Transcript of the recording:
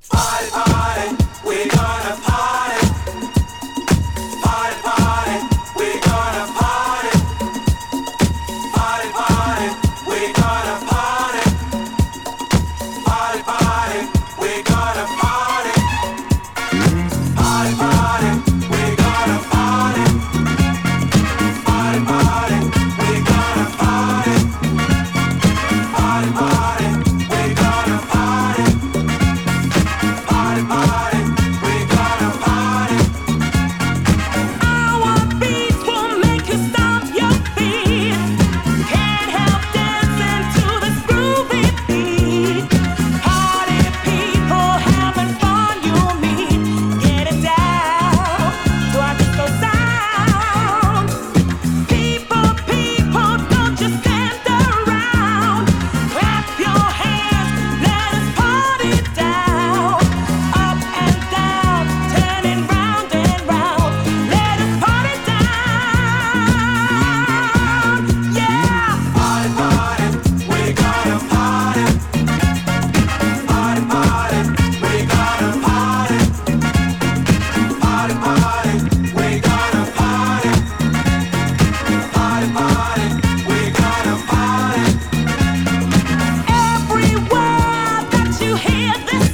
Party, party, we gonna party. Party, party, we gonna party. Party, party, we gonna party. Party, party, we gonna party. Party, party, we gonna party. Party, party, we gonna party. Party, party, we gonna party. Party, party, we gonna party. Our beats will make you stomp your feet. Can't help dancing to this groovy beat. Party people having fun, you'll meet. Get it down to our disco sound. People, don't just stand around. Clap your hands, let us party down. Up and down, turning round and round. Let us party down. Yeah. Party, party, we gonna party. Party, party, we gonna party. Party, party, we gonna party. Party, party, we gonna party. Everywhere that you hear this